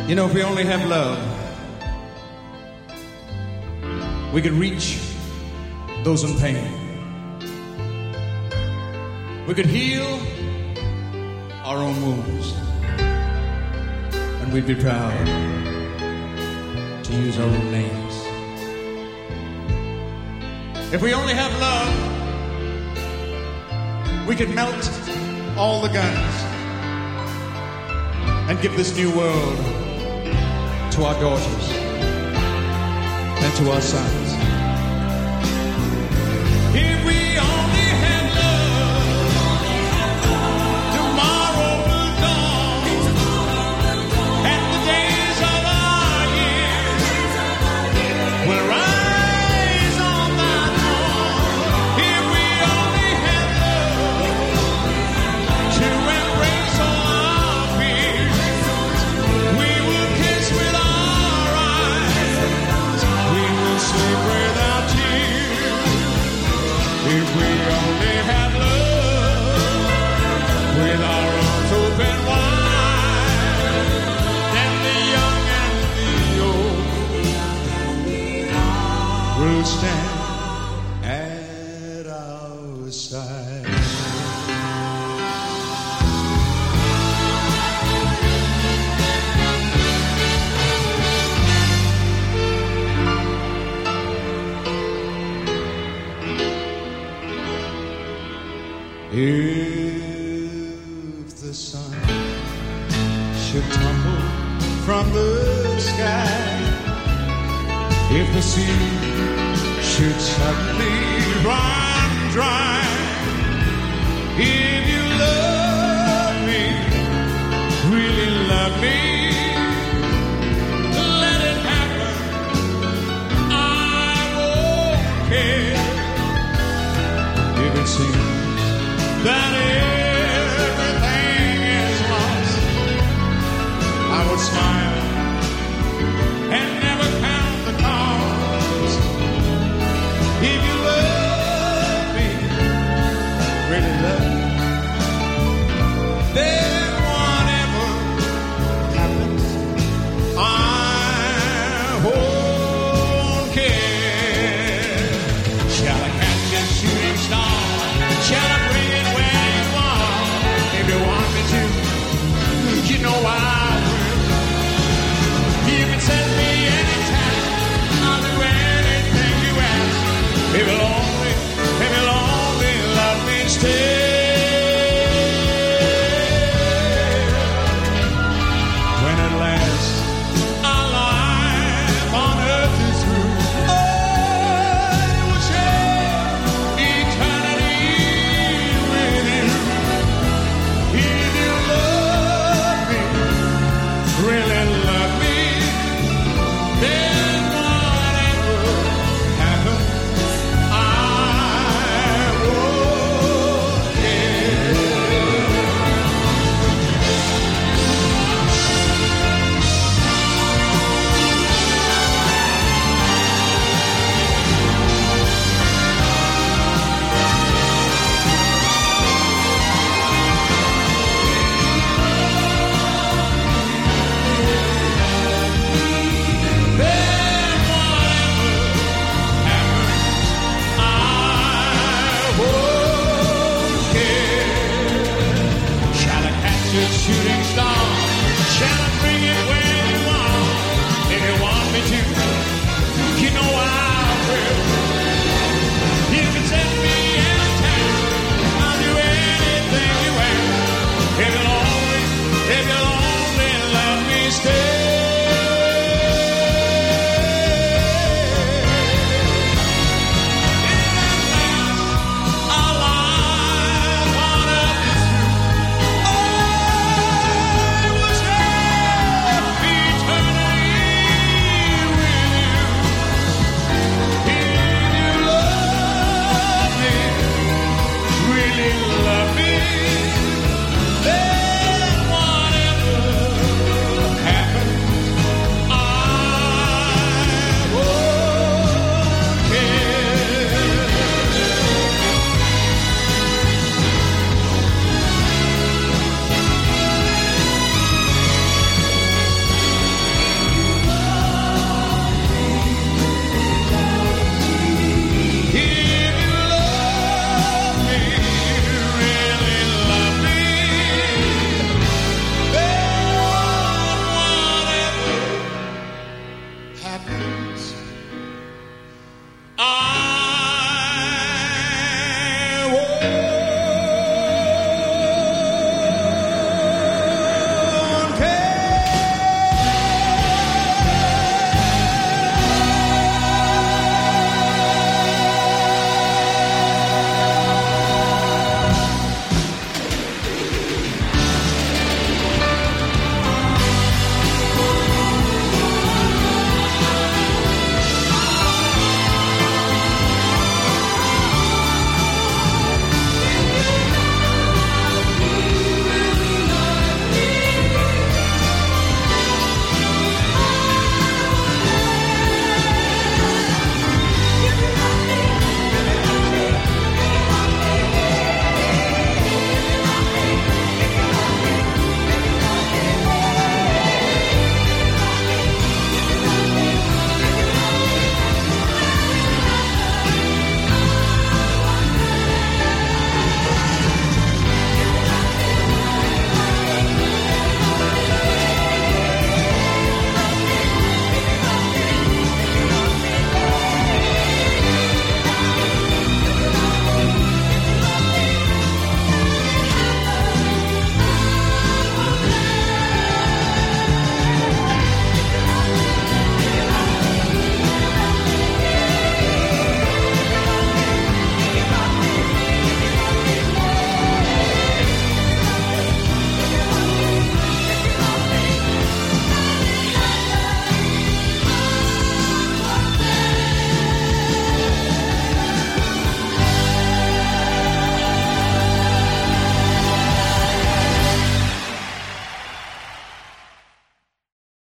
You know, if we only have love, we could reach those in pain. We could heal our own wounds. And we'd be proud to use our own names. If we only have love, we could melt all the guns and give this new world to our daughters and to our sons. If we only had love, tomorrow will dawn, and the days of our years will rise on that morn. If we only had love to embrace all our fears, we will kiss with our eyes, we will sleep without tears. If we only had love with our arms open wide, then the young and the old will stand at our side. If the sun should tumble from the sky, if the sea should suddenly run dry, if you love me, really love me, let it happen, I won't care. If it seems that everything is lost, I would smile and never count the cost. If you love me, really love me, then whatever happens, I won't care. Shall I catch a shooting star? Shall I bring it where you are? If you want me to, you know I will. You can send me anytime, I'll do anything you ask. If you'll only love me still. When at last our life on earth is through, we'll share eternity with you. If you love me, really love me, then whatever happens, I won't care. Shooting star, shall I bring it where you want? If you want me to, you know I will. You can send me anytime, I'll do anything you ask. If you'll only let me stay. Our life on earth is love me, really love me,